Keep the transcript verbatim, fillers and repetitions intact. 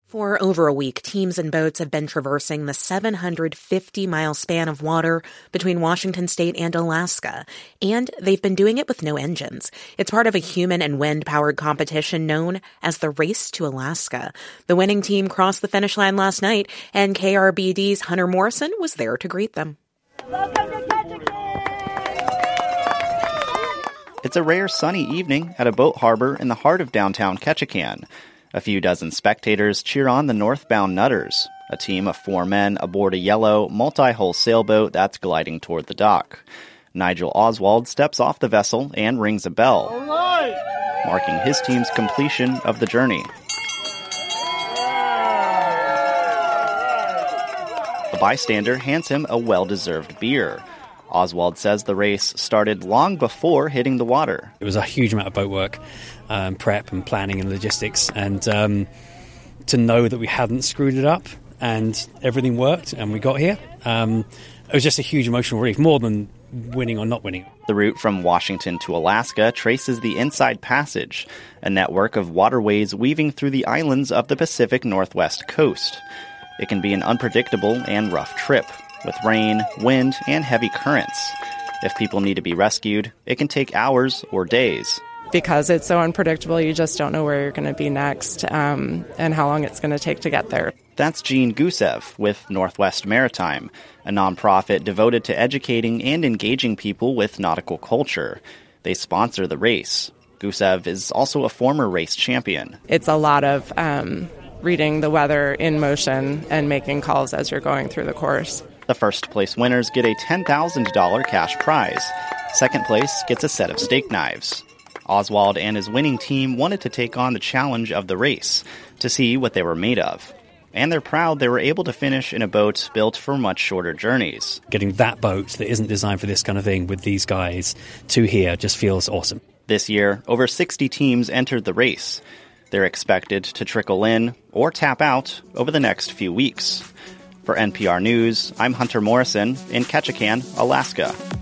For over a week, teams and boats have been traversing the seven hundred fifty mile span of water between Washington State and Alaska, and they've been doing it with no engines. It's part of a human and wind-powered competition known as the Race to Alaska. The winning team crossed the finish line last night, and K R B D's Hunter Morrison was there to greet them. Welcome to Ketchikan! It's a rare sunny evening at a boat harbor in the heart of downtown Ketchikan. A few dozen spectators cheer on the northbound Nutters, a team of four men aboard a yellow, multi-hull sailboat that's gliding toward the dock. Nigel Oswald steps off the vessel and rings a bell, All right. marking his team's completion of the journey. A bystander hands him a well-deserved beer. Oswald says the race started long before hitting the water. It was a huge amount of boat work, um, prep and planning and logistics, and um, to know that we hadn't screwed it up and everything worked and we got here, um, it was just a huge emotional relief, more than winning or not winning. The route from Washington to Alaska traces the Inside Passage, a network of waterways weaving through the islands of the Pacific Northwest coast. It can be an unpredictable and rough trip, with rain, wind, and heavy currents. If people need to be rescued, it can take hours or days. Because it's so unpredictable, you just don't know where you're going to be next um, and how long it's going to take to get there. That's Jean Gusev with Northwest Maritime, a nonprofit devoted to educating and engaging people with nautical culture. They sponsor the race. Gusev is also a former race champion. It's a lot of um, reading the weather in motion and making calls as you're going through the course. The first-place winners get a ten thousand dollars cash prize. Second place gets a set of steak knives. Oswald and his winning team wanted to take on the challenge of the race, to see what they were made of. And they're proud they were able to finish in a boat built for much shorter journeys. Getting that boat that isn't designed for this kind of thing with these guys to here just feels awesome. This year, over sixty teams entered the race. They're expected to trickle in or tap out over the next few weeks. For N P R News, I'm Hunter Morrison in Ketchikan, Alaska.